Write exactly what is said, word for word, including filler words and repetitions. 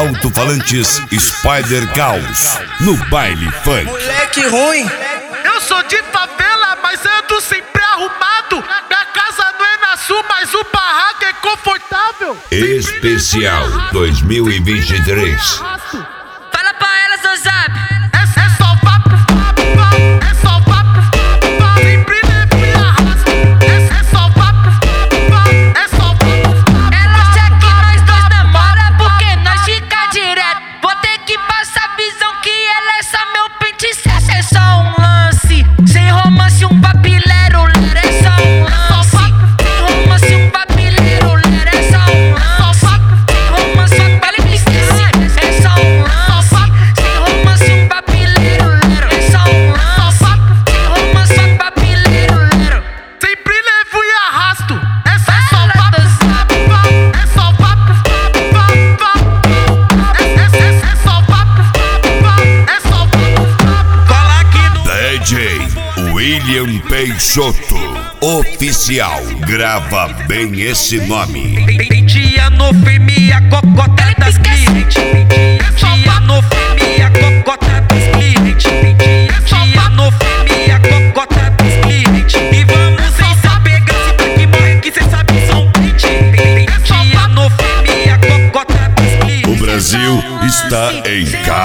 Alto-falantes Spider Caos, no baile funk. Moleque ruim. Eu sou de favela, mas ando sempre arrumado. Minha casa não é na sul, mas o barraco é confortável. Especial dois mil e vinte e três. Fala pra elas no zap. É, é só vá pro vá, é só vá pro vá, sempre levo e arrasto. É, é só vá pro vá, é só vá pro vá. Ela acha que nós dois namora porque nós fica direto. Vou ter que passar a visão que ela é só meu pente cessa. É só um lance, sem romance um papileiro. É só um lance, sem romance um papileiro. É só um lance, sem romance um papileiro. É só um lance, sem romance um papileiro. É só um lance, sem romance um papileiro. Sempre levo e arrasto. É só é só vá pro vá, é só vá pro vá, vá. É, é, é, é só vá pro vá, é só vá pro vá. Cola aqui no D J William Peixoto, oficial. Grava bem esse nome. Pentia no firme, a cocota das clientes. Pentia no firme, a cocota das clientes. Pentia no firme, a cocota das clientes. E vamos sem se apegar, se tá que morre que cê sabe são print. Pentia no firme, a cocota das clientes. O Brasil está em casa.